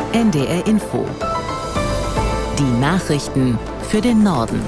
NDR Info. Die Nachrichten für den Norden.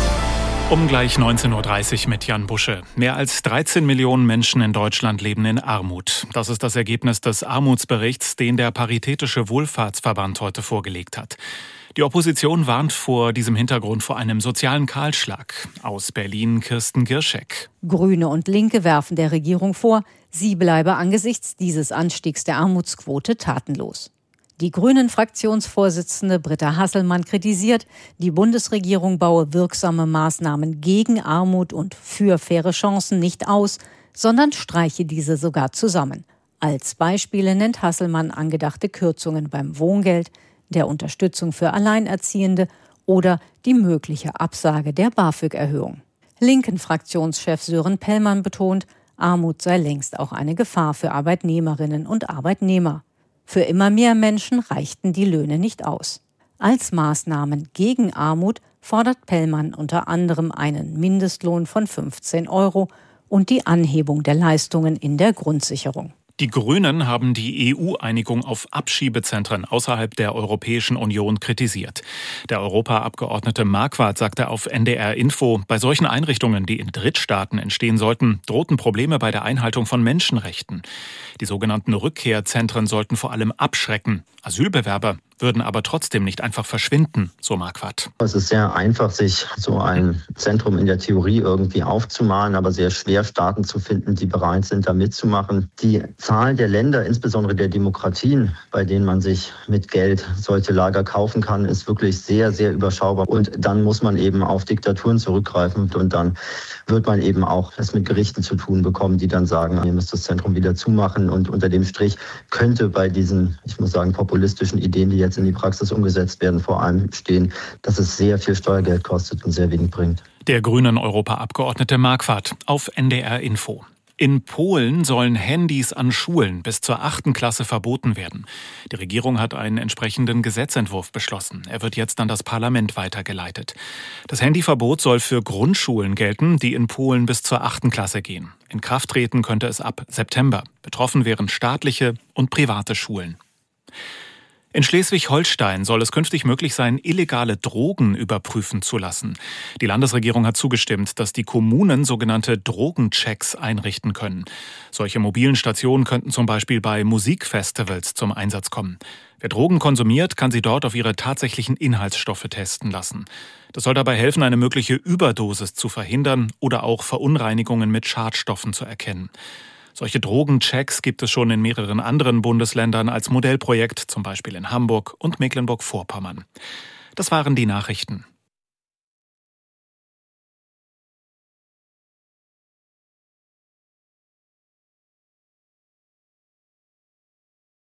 Um gleich 19.30 Uhr mit Jan Busche. Mehr als 13 Millionen Menschen in Deutschland leben in Armut. Das ist das Ergebnis des Armutsberichts, den der Paritätische Wohlfahrtsverband heute vorgelegt hat. Die Opposition warnt vor diesem Hintergrund vor einem sozialen Kahlschlag. Aus Berlin Kirsten Girschek. Grüne und Linke werfen der Regierung vor, sie bleibe angesichts dieses Anstiegs der Armutsquote tatenlos. Die Grünen-Fraktionsvorsitzende Britta Hasselmann kritisiert, die Bundesregierung baue wirksame Maßnahmen gegen Armut und für faire Chancen nicht aus, sondern streiche diese sogar zusammen. Als Beispiele nennt Hasselmann angedachte Kürzungen beim Wohngeld, der Unterstützung für Alleinerziehende oder die mögliche Absage der BAföG-Erhöhung. Linken-Fraktionschef Sören Pellmann betont, Armut sei längst auch eine Gefahr für Arbeitnehmerinnen und Arbeitnehmer. Für immer mehr Menschen reichten die Löhne nicht aus. Als Maßnahmen gegen Armut fordert Pellmann unter anderem einen Mindestlohn von 15 € und die Anhebung der Leistungen in der Grundsicherung. Die Grünen haben die EU-Einigung auf Abschiebezentren außerhalb der Europäischen Union kritisiert. Der Europaabgeordnete Marquardt sagte auf NDR Info, bei solchen Einrichtungen, die in Drittstaaten entstehen sollten, drohten Probleme bei der Einhaltung von Menschenrechten. Die sogenannten Rückkehrzentren sollten vor allem abschrecken. Asylbewerber würden aber trotzdem nicht einfach verschwinden, so Marquardt. Es ist sehr einfach, sich so ein Zentrum in der Theorie irgendwie aufzumalen, aber sehr schwer Staaten zu finden, die bereit sind, da mitzumachen. Die Zahl der Länder, insbesondere der Demokratien, bei denen man sich mit Geld solche Lager kaufen kann, ist wirklich sehr, sehr überschaubar. Und dann muss man eben auf Diktaturen zurückgreifen und dann wird man eben auch es mit Gerichten zu tun bekommen, die dann sagen, ihr müsst das Zentrum wieder zumachen. Und unter dem Strich könnte bei diesen, ich muss sagen, populistischen Ideen, die jetzt in die Praxis umgesetzt werden, vor allem stehen, dass es sehr viel Steuergeld kostet und sehr wenig bringt. Der grünen Europaabgeordnete Marquardt auf NDR Info. In Polen sollen Handys an Schulen bis zur 8. Klasse verboten werden. Die Regierung hat einen entsprechenden Gesetzentwurf beschlossen. Er wird jetzt an das Parlament weitergeleitet. Das Handyverbot soll für Grundschulen gelten, die in Polen bis zur 8. Klasse gehen. In Kraft treten könnte es ab September. Betroffen wären staatliche und private Schulen. In Schleswig-Holstein soll es künftig möglich sein, illegale Drogen überprüfen zu lassen. Die Landesregierung hat zugestimmt, dass die Kommunen sogenannte Drogenchecks einrichten können. Solche mobilen Stationen könnten zum Beispiel bei Musikfestivals zum Einsatz kommen. Wer Drogen konsumiert, kann sie dort auf ihre tatsächlichen Inhaltsstoffe testen lassen. Das soll dabei helfen, eine mögliche Überdosis zu verhindern oder auch Verunreinigungen mit Schadstoffen zu erkennen. Solche Drogenchecks gibt es schon in mehreren anderen Bundesländern als Modellprojekt, zum Beispiel in Hamburg und Mecklenburg-Vorpommern. Das waren die Nachrichten.